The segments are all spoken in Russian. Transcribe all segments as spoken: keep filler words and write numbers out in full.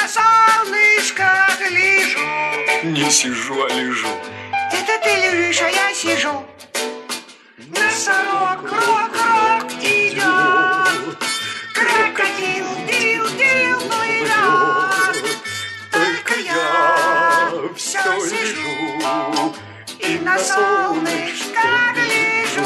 солнышках лежу. Не сижу, а лежу. Это ты лежишь, а я сижу. Носорог, крок-крок идет. Крокодил, дил, дил, плывет. Только я все лежу и на солнышках лежу.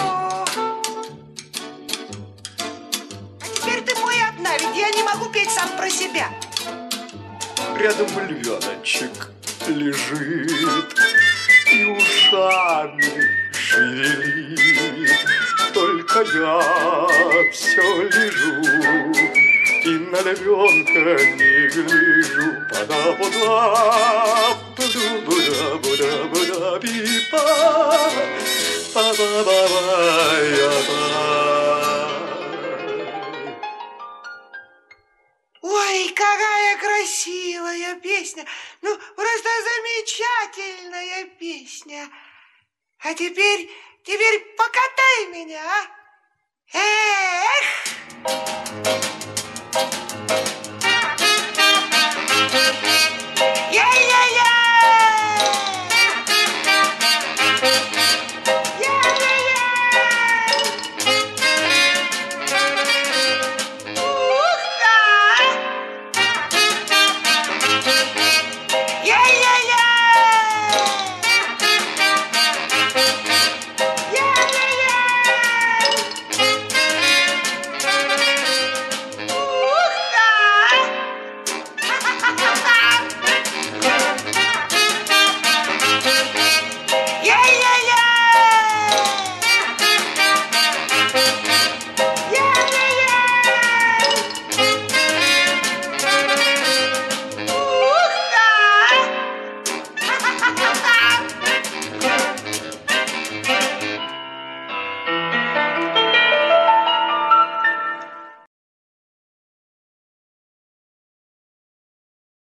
А теперь ты мой одна, ведь я не могу петь сам про себя. Рядом львеночек лежит и ушами шевелит. Только я все лежу и на львенка не гляжу. Пада-пуда, пуда-пуда-пуда-пуда-пипа, па-ба-ба-ба-я-ба. Ой, какая красивая песня. Ну, просто замечательная песня. А теперь, теперь покатай меня, а? Эх!